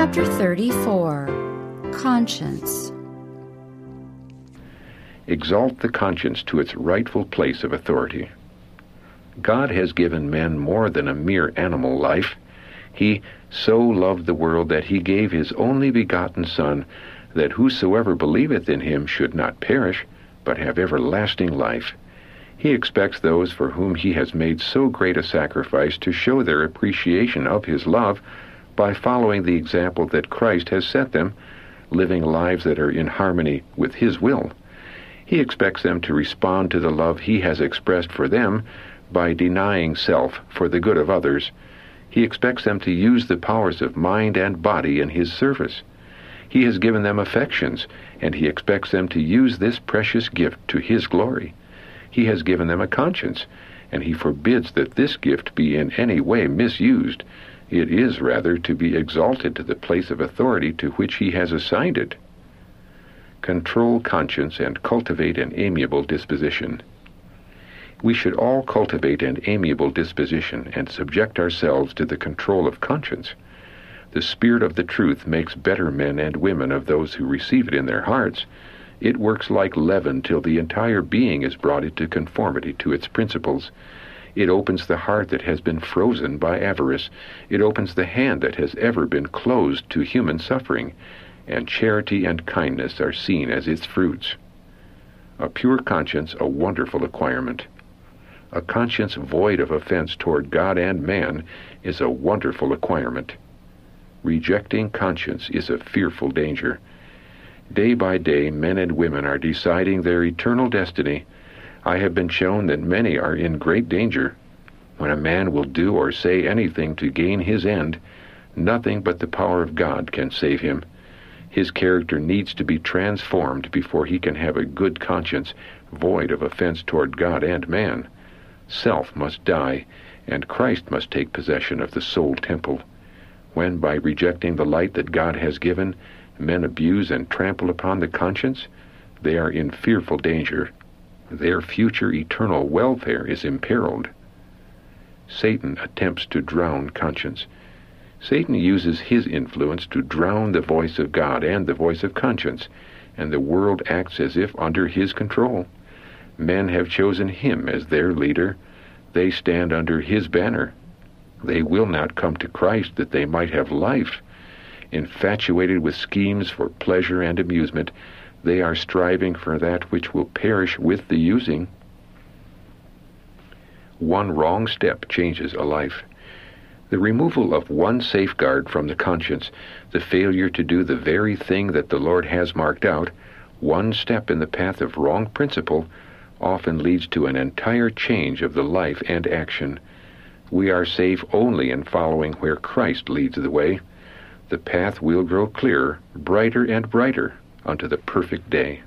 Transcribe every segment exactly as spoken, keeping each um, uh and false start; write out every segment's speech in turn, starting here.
Chapter thirty-four. Conscience. Exalt the conscience to its rightful place of authority. God has given men more than a mere animal life. He so loved the world that he gave his only begotten Son, that whosoever believeth in him should not perish, but have everlasting life. He expects those for whom he has made so great a sacrifice to show their appreciation of his love by following the example that Christ has set them, living lives that are in harmony with his will. He expects them to respond to the love he has expressed for them by denying self for the good of others. He expects them to use the powers of mind and body in his service. He has given them affections, and he expects them to use this precious gift to his glory. He has given them a conscience, and he forbids that this gift be in any way misused. It is rather to be exalted to the place of authority to which he has assigned it. Control conscience and cultivate an amiable disposition. We should all cultivate an amiable disposition and subject ourselves to the control of conscience. The Spirit of the truth makes better men and women of those who receive it in their hearts. It works like leaven till the entire being is brought into conformity to its principles. It opens the heart that has been frozen by avarice. It opens the hand that has ever been closed to human suffering, and charity and kindness are seen as its fruits. A pure conscience, a wonderful acquirement. A conscience void of offense toward God and man is a wonderful acquirement. Rejecting conscience is a fearful danger. Day by day, men and women are deciding their eternal destiny. I have been shown that many are in great danger. When a man will do or say anything to gain his end, nothing but the power of God can save him. His character needs to be transformed before he can have a good conscience, void of offense toward God and man. Self must die, and Christ must take possession of the soul temple. When, by rejecting the light that God has given, men abuse and trample upon the conscience, they are in fearful danger. Their future eternal welfare is imperiled. Satan attempts to drown conscience. Satan uses his influence to drown the voice of God and the voice of conscience, and the world acts as if under his control. Men have chosen him as their leader. They stand under his banner. They will not come to Christ that they might have life. Infatuated with schemes for pleasure and amusement, they are striving for that which will perish with the using. One wrong step changes a life. The removal of one safeguard from the conscience, the failure to do the very thing that the Lord has marked out, one step in the path of wrong principle, often leads to an entire change of the life and action. We are safe only in following where Christ leads the way. The path will grow clearer, brighter and brighter, unto the perfect day.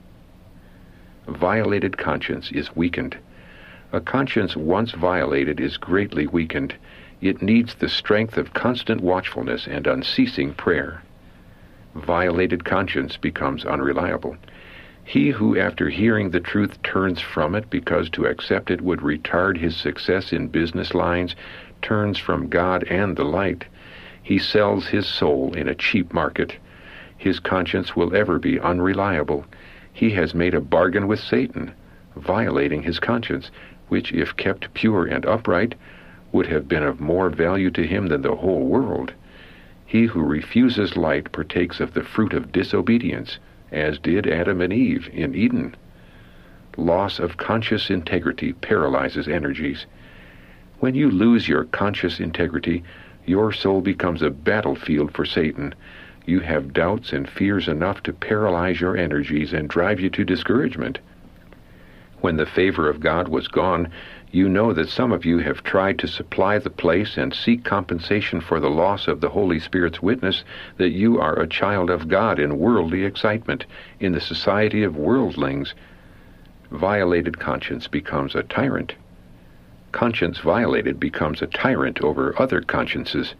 A violated conscience is weakened. A conscience once violated is greatly weakened. It needs the strength of constant watchfulness and unceasing prayer. Violated conscience becomes unreliable. He who, after hearing the truth, turns from it because to accept it would retard his success in business lines, turns from God and the light. He sells his soul in a cheap market. His conscience will ever be unreliable. He has made a bargain with Satan, violating his conscience, which, if kept pure and upright, would have been of more value to him than the whole world. He who refuses light partakes of the fruit of disobedience, as did Adam and Eve in Eden. Loss of conscious integrity paralyzes energies. When you lose your conscious integrity, your soul becomes a battlefield for Satan. You have doubts and fears enough to paralyze your energies and drive you to discouragement. When the favor of God was gone, you know that some of you have tried to supply the place and seek compensation for the loss of the Holy Spirit's witness that you are a child of God in worldly excitement, in the society of worldlings. Violated conscience becomes a tyrant. Conscience violated becomes a tyrant over other consciences.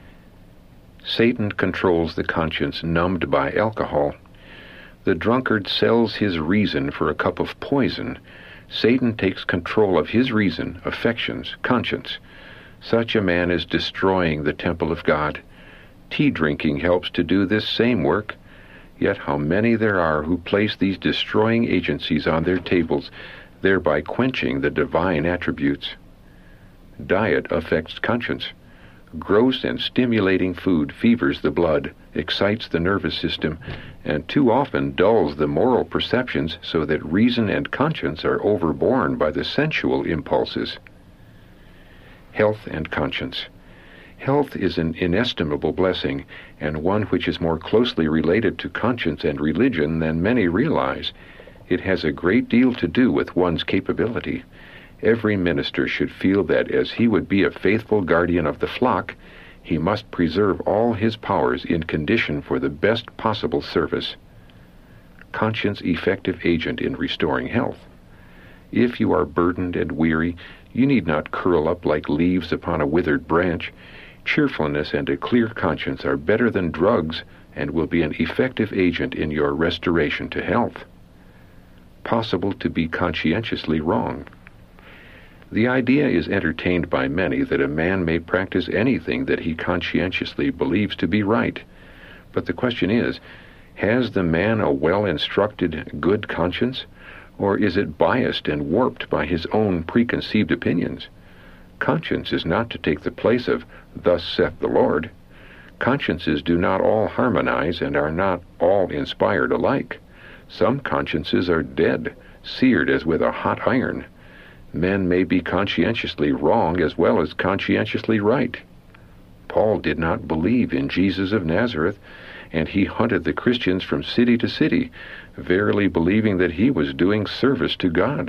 Satan controls the conscience numbed by alcohol. The drunkard sells his reason for a cup of poison. Satan takes control of his reason, affections, conscience. Such a man is destroying the temple of God. Tea drinking helps to do this same work. Yet how many there are who place these destroying agencies on their tables, thereby quenching the divine attributes. Diet affects conscience. Gross and stimulating food fevers the blood, excites the nervous system, and too often dulls the moral perceptions so that reason and conscience are overborne by the sensual impulses. Health and conscience. Health is an inestimable blessing, and one which is more closely related to conscience and religion than many realize. It has a great deal to do with one's capability. Every minister should feel that as he would be a faithful guardian of the flock, he must preserve all his powers in condition for the best possible service. Conscience effective agent in restoring health. If you are burdened and weary, you need not curl up like leaves upon a withered branch. Cheerfulness and a clear conscience are better than drugs and will be an effective agent in your restoration to health. Possible to be conscientiously wrong. The idea is entertained by many that a man may practice anything that he conscientiously believes to be right. But the question is, has the man a well-instructed, good conscience, or is it biased and warped by his own preconceived opinions? Conscience is not to take the place of, "Thus saith the Lord." Consciences do not all harmonize and are not all inspired alike. Some consciences are dead, seared as with a hot iron. Men may be conscientiously wrong as well as conscientiously right. Paul did not believe in Jesus of Nazareth, and he hunted the Christians from city to city, verily believing that he was doing service to God.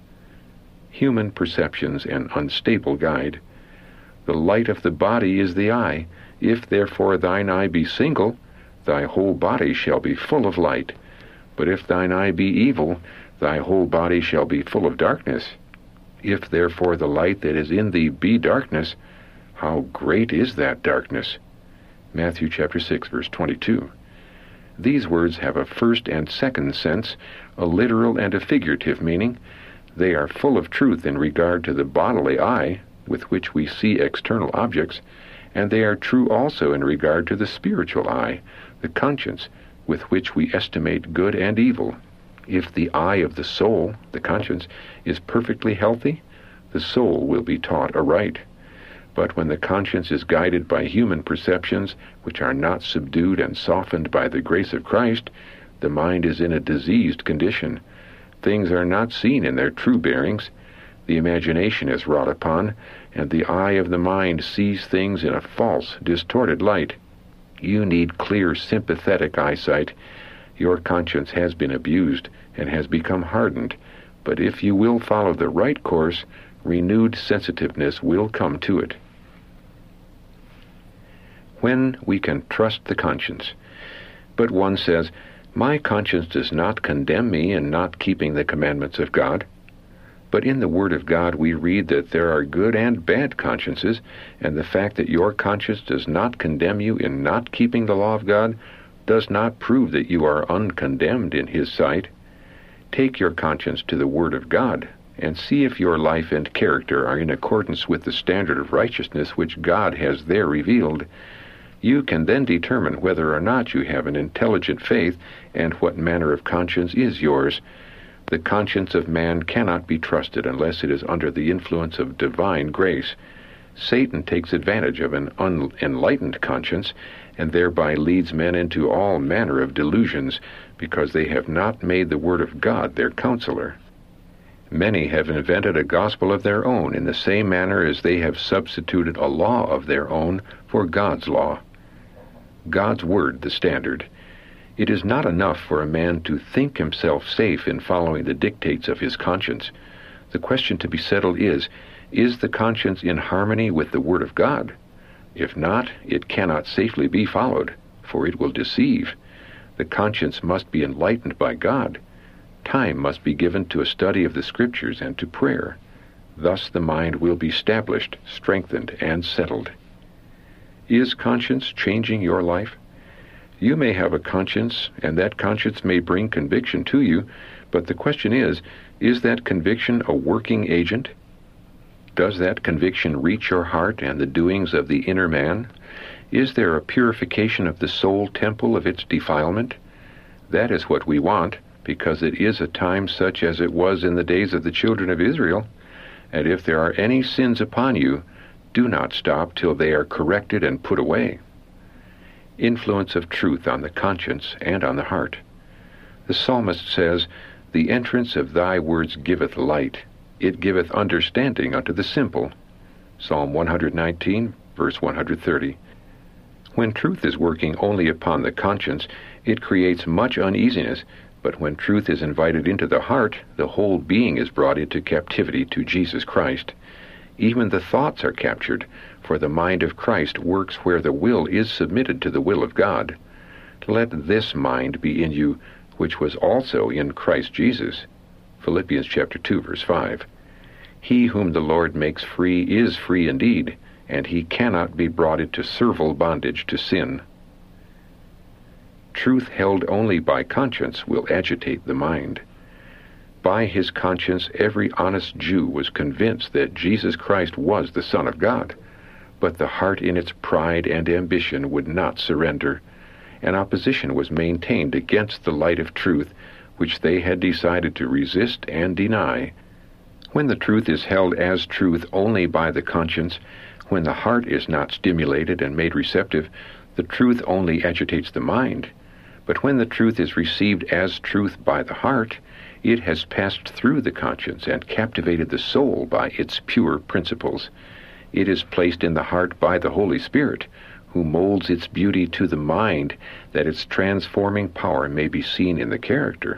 Human perceptions an unstable guide. The light of the body is the eye. If therefore thine eye be single, thy whole body shall be full of light. But if thine eye be evil, thy whole body shall be full of darkness. If therefore the light that is in thee be darkness, how great is that darkness? Matthew chapter six, verse twenty-two. These words have a first and second sense, a literal and a figurative meaning. They are full of truth in regard to the bodily eye, with which we see external objects, and they are true also in regard to the spiritual eye, the conscience, with which we estimate good and evil. If the eye of the soul, the conscience, is perfectly healthy, the soul will be taught aright. But when the conscience is guided by human perceptions, which are not subdued and softened by the grace of Christ, the mind is in a diseased condition. Things are not seen in their true bearings. The imagination is wrought upon, and the eye of the mind sees things in a false, distorted light. You need clear, sympathetic eyesight. Your conscience has been abused and has become hardened, but if you will follow the right course, renewed sensitiveness will come to it. When we can trust the conscience. But one says, "My conscience does not condemn me in not keeping the commandments of God." But in the Word of God we read that there are good and bad consciences, and the fact that your conscience does not condemn you in not keeping the law of God does not prove that you are uncondemned in His sight. Take your conscience to the Word of God, and see if your life and character are in accordance with the standard of righteousness which God has there revealed. You can then determine whether or not you have an intelligent faith and what manner of conscience is yours. The conscience of man cannot be trusted unless it is under the influence of divine grace. Satan takes advantage of an unenlightened conscience and thereby leads men into all manner of delusions because they have not made the Word of God their counselor. Many have invented a gospel of their own in the same manner as they have substituted a law of their own for God's law. God's Word the standard. It is not enough for a man to think himself safe in following the dictates of his conscience. The question to be settled is, is the conscience in harmony with the Word of God? If not, it cannot safely be followed, for it will deceive. The conscience must be enlightened by God. Time must be given to a study of the Scriptures and to prayer. Thus the mind will be established, strengthened, and settled. Is conscience changing your life? You may have a conscience, and that conscience may bring conviction to you, but the question is, is that conviction a working agent? Does that conviction reach your heart and the doings of the inner man? Is there a purification of the soul temple of its defilement? That is what we want, because it is a time such as it was in the days of the children of Israel. And if there are any sins upon you, do not stop till they are corrected and put away. Influence of truth on the conscience and on the heart. The psalmist says, "The entrance of thy words giveth light. It giveth understanding unto the simple." Psalm one nineteen, verse one thirty. When truth is working only upon the conscience, it creates much uneasiness, but when truth is invited into the heart, the whole being is brought into captivity to Jesus Christ. Even the thoughts are captured, for the mind of Christ works where the will is submitted to the will of God. Let this mind be in you, which was also in Christ Jesus. Philippians chapter two, verse five. He whom the Lord makes free is free indeed, and he cannot be brought into servile bondage to sin. Truth held only by conscience will agitate the mind. By his conscience every honest Jew was convinced that Jesus Christ was the Son of God, but the heart in its pride and ambition would not surrender. An opposition was maintained against the light of truth, which they had decided to resist and deny. When the truth is held as truth only by the conscience, when the heart is not stimulated and made receptive, the truth only agitates the mind. But when the truth is received as truth by the heart, it has passed through the conscience and captivated the soul by its pure principles. It is placed in the heart by the Holy Spirit, who molds its beauty to the mind, that its transforming power may be seen in the character.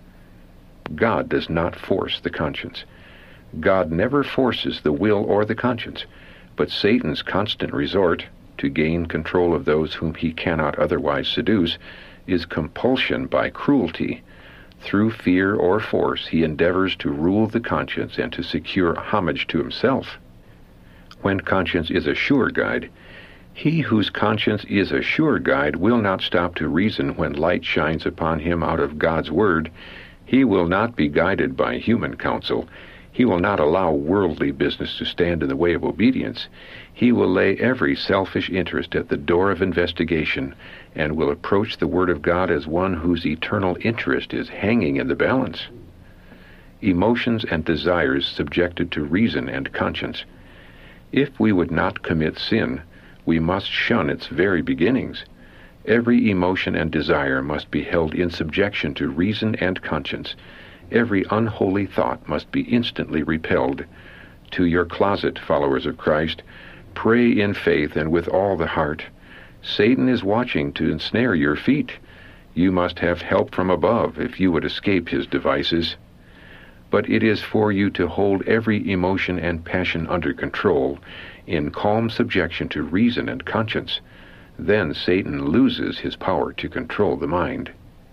God does not force the conscience. God never forces the will or the conscience, but Satan's constant resort, to gain control of those whom he cannot otherwise seduce, is compulsion by cruelty. Through fear or force he endeavors to rule the conscience and to secure homage to himself. When conscience is a sure guide, he whose conscience is a sure guide will not stop to reason when light shines upon him out of God's word. He will not be guided by human counsel. He will not allow worldly business to stand in the way of obedience. He will lay every selfish interest at the door of investigation, and will approach the Word of God as one whose eternal interest is hanging in the balance. Emotions and desires subjected to reason and conscience. If we would not commit sin, we must shun its very beginnings. Every emotion and desire must be held in subjection to reason and conscience. Every unholy thought must be instantly repelled. To your closet, followers of Christ, pray in faith and with all the heart. Satan is watching to ensnare your feet. You must have help from above if you would escape his devices. But it is for you to hold every emotion and passion under control, in calm subjection to reason and conscience. Then Satan loses his power to control the mind.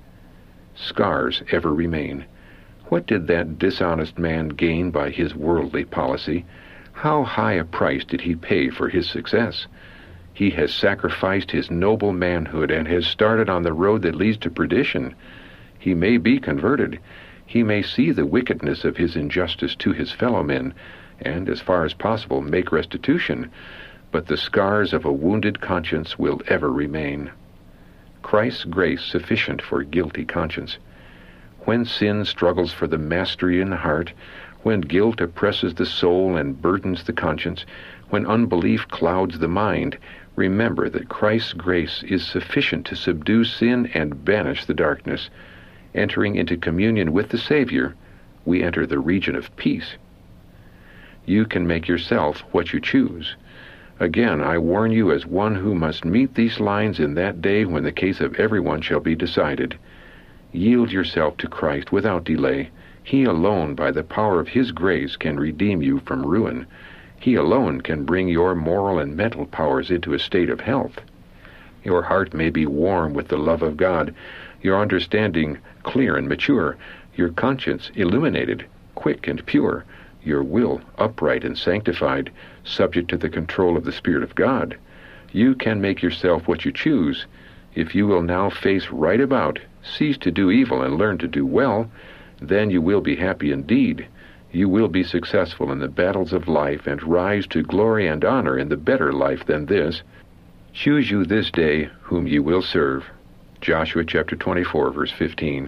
Scars ever remain. What did that dishonest man gain by his worldly policy? How high a price did he pay for his success? He has sacrificed his noble manhood and has started on the road that leads to perdition. He may be converted. He may see the wickedness of his injustice to his fellow men, and, as far as possible, make restitution, but the scars of a wounded conscience will ever remain. Christ's grace sufficient for guilty conscience. When sin struggles for the mastery in the heart, when guilt oppresses the soul and burdens the conscience, when unbelief clouds the mind, remember that Christ's grace is sufficient to subdue sin and banish the darkness. Entering into communion with the Savior, we enter the region of peace. You can make yourself what you choose. Again, I warn you as one who must meet these lines in that day when the case of everyone shall be decided. Yield yourself to Christ without delay. He alone, by the power of His grace, can redeem you from ruin. He alone can bring your moral and mental powers into a state of health. Your heart may be warm with the love of God, your understanding clear and mature, your conscience illuminated, quick and pure, your will upright and sanctified, subject to the control of the Spirit of God. You can make yourself what you choose. If you will now face right about, cease to do evil and learn to do well, then you will be happy indeed. You will be successful in the battles of life and rise to glory and honor in the better life than this. Choose you this day whom you will serve. Joshua chapter twenty-four, verse fifteen.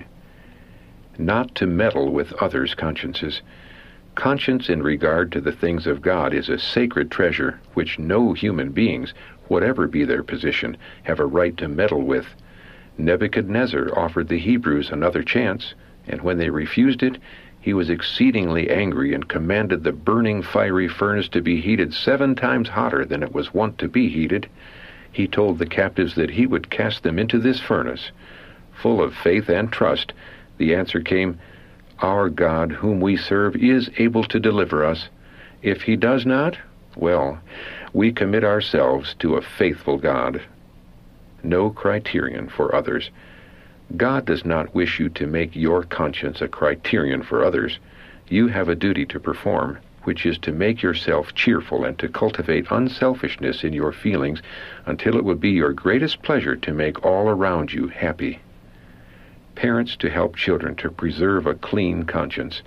Not to meddle with others' consciences. Conscience in regard to the things of God is a sacred treasure which no human beings, whatever be their position, have a right to meddle with. Nebuchadnezzar offered the Hebrews another chance, and when they refused it, he was exceedingly angry and commanded the burning fiery furnace to be heated seven times hotter than it was wont to be heated. He told the captives that he would cast them into this furnace. Full of faith and trust, the answer came, "Our God, whom we serve, is able to deliver us. If he does not, well, we commit ourselves to a faithful God." No criterion for others. God does not wish you to make your conscience a criterion for others. You have a duty to perform, which is to make yourself cheerful and to cultivate unselfishness in your feelings until it will be your greatest pleasure to make all around you happy. Parents to help children to preserve a clean conscience.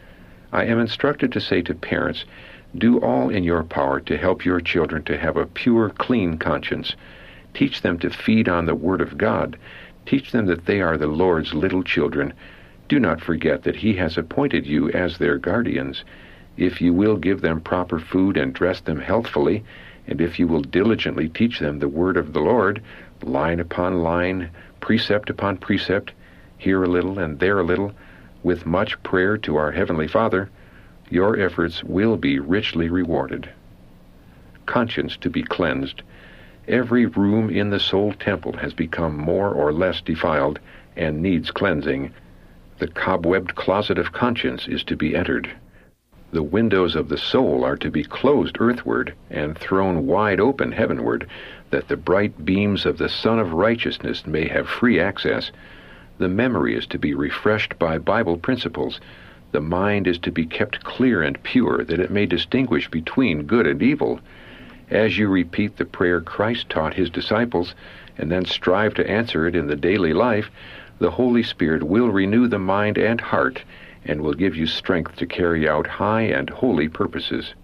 I am instructed to say to parents, do all in your power to help your children to have a pure, clean conscience. Teach them to feed on the Word of God. Teach them that they are the Lord's little children. Do not forget that He has appointed you as their guardians. If you will give them proper food and dress them healthfully, and if you will diligently teach them the Word of the Lord, line upon line, precept upon precept, here a little and there a little, with much prayer to our Heavenly Father, your efforts will be richly rewarded. Conscience to be cleansed. Every room in the soul temple has become more or less defiled and needs cleansing. The cobwebbed closet of conscience is to be entered. The windows of the soul are to be closed earthward and thrown wide open heavenward, that the bright beams of the Sun of Righteousness may have free access. The memory is to be refreshed by Bible principles. The mind is to be kept clear and pure, that it may distinguish between good and evil. As you repeat the prayer Christ taught His disciples, and then strive to answer it in the daily life, the Holy Spirit will renew the mind and heart, and will give you strength to carry out high and holy purposes.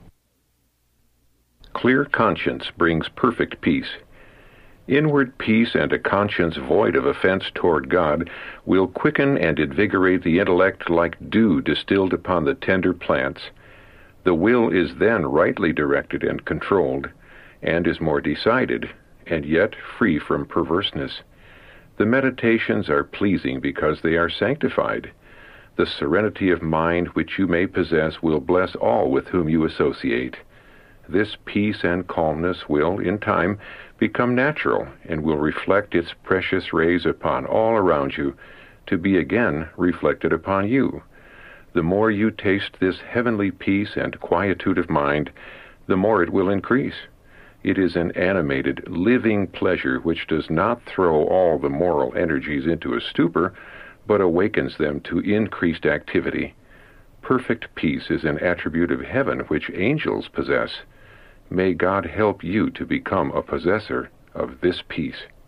Clear conscience brings perfect peace. Inward peace and a conscience void of offense toward God will quicken and invigorate the intellect like dew distilled upon the tender plants. The will is then rightly directed and controlled, and is more decided, and yet free from perverseness. The meditations are pleasing because they are sanctified. The serenity of mind which you may possess will bless all with whom you associate. This peace and calmness will, in time, become natural, and will reflect its precious rays upon all around you, to be again reflected upon you. The more you taste this heavenly peace and quietude of mind, the more it will increase. It is an animated, living pleasure which does not throw all the moral energies into a stupor, but awakens them to increased activity. Perfect peace is an attribute of heaven which angels possess. May God help you to become a possessor of this peace.